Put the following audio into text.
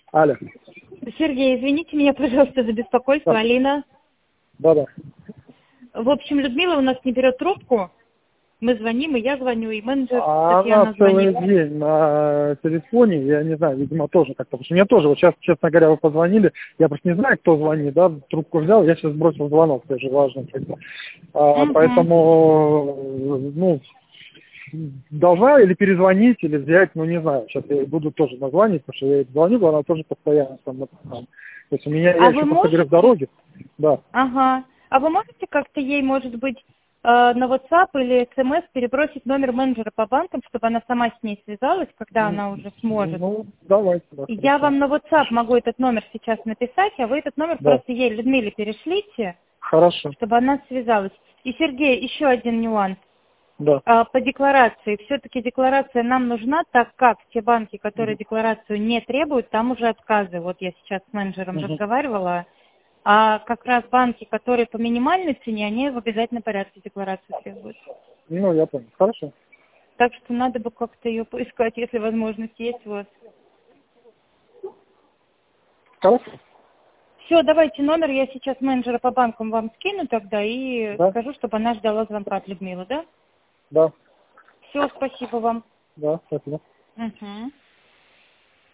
Алло. Сергей, извините меня, пожалуйста, за беспокойство. Да. Алина. Да-да. В общем, Людмила у нас не берет трубку. Мы звоним, и я звоню, и менеджер А Татьяна она целый звонит. день на телефоне, я не знаю, видимо, тоже как-то. Потому что мне тоже, вот сейчас, честно говоря, вы позвонили, я просто не знаю, кто звонит, да, трубку взял, я сейчас бросил звонок, тоже важно. Угу. Поэтому, ну, должна или перезвонить, или взять, ну, не знаю, сейчас я буду тоже названивать, потому что я ей звоню, она тоже постоянно там. То есть у меня, я А еще, вы просто говорю, в можете? дороге, да. Ага. А вы можете как-то ей, может быть, на WhatsApp или SMS перебросить номер менеджера по банкам, чтобы она сама с ней связалась, когда она уже сможет? Ну, давайте, да, Я хорошо. вам на WhatsApp могу этот номер сейчас написать, а вы этот номер Да, просто ей, Людмиле, перешлите, хорошо, чтобы она связалась. И, Сергей, еще один нюанс. да. По декларации. Все-таки декларация нам нужна, так как те банки, которые декларацию не требуют, там уже отказы. Вот я сейчас с менеджером Мгм. разговаривала. А как раз банки, которые по минимальной цене, они в обязательном порядке декларацию требуют. Ну, я понял, хорошо. Так что надо бы как-то ее поискать, если возможность есть у вас. Хорошо, Все, давайте номер, я сейчас менеджера по банкам вам скину тогда и да, скажу, чтобы она ждала звонка от Людмилы, да? да, Все, спасибо вам. да, спасибо. Угу.